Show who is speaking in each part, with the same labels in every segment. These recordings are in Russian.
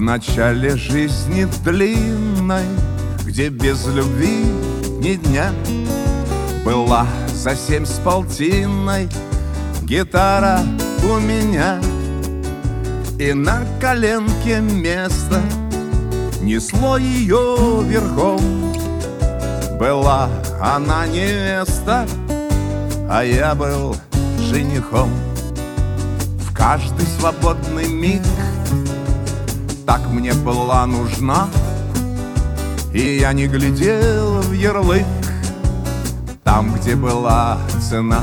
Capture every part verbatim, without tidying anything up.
Speaker 1: начале жизни длинной, где без любви ни дня, была за семь с полтиной гитара у меня, и на коленке место несло ее верхом. Была она невеста, а я был женихом. В каждый свободный миг так мне была нужна, и я не глядел в ярлык там, где была цена.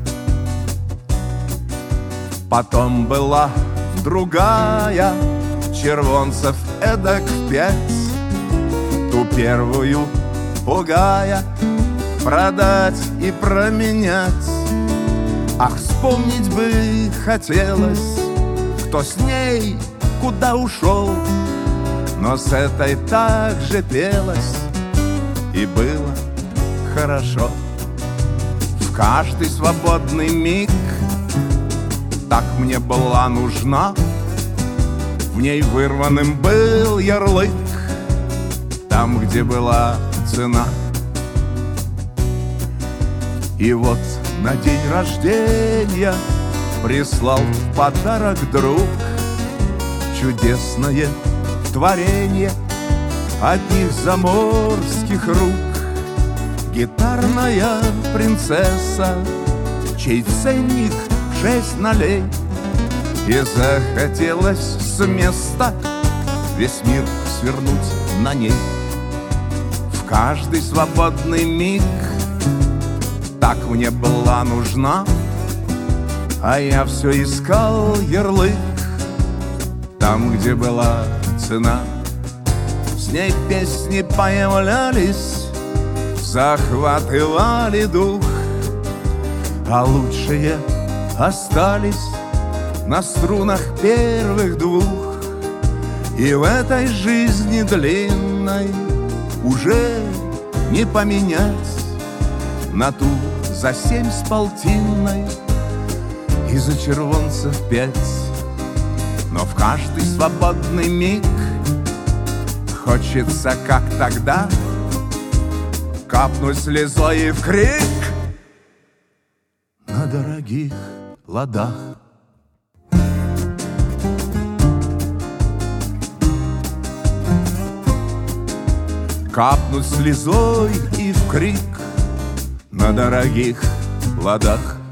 Speaker 1: Потом была другая, червонцев эдак в пять, ту первую пугая продать и променять. Ах, вспомнить бы хотелось, кто с ней куда ушел, но с этой так же пелось, и было хорошо. В каждый свободный миг так мне была нужна, в ней вырванным был ярлык там, где была цена. И вот на день рождения прислал в подарок друг чудесное творение одних заморских рук. Гитарная принцесса, чей ценник шесть нолей, и захотелось с места весь мир свернуть на ней. В каждый свободный миг так мне была нужна, а я все искал ярлык там, где была цена. С ней песни появлялись, захватывали дух, а лучшие остались на струнах первых двух. И в этой жизни длинной уже не поменять на ту за семь с полтиной и за червонцев пять. Но в каждый свободный миг хочется, как тогда, капнуть слезой и в крик на дорогих ладах. Капнуть слезой и в крик на дорогих ладах.